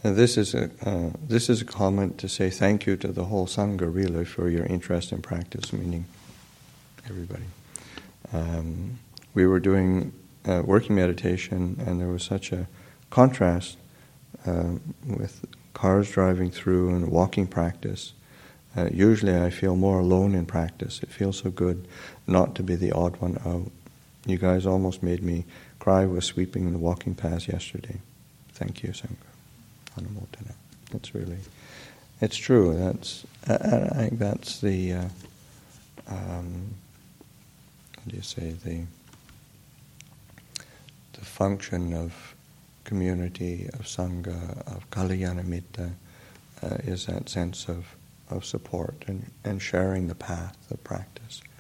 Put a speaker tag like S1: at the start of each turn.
S1: This is a comment to say thank you to the whole Sangha, really, for your interest in practice, meaning everybody. We were doing working meditation, and there was such a contrast with cars driving through and walking practice. Usually I feel more alone in practice. It feels so good not to be the odd one out. You guys almost made me cry with sweeping the walking paths yesterday. Thank you, Sangha. Anumodana. It's true. I think that's the, how do you say, the function of community, of Sangha, of Kalyanamitta, is that sense of support and sharing the path of practice.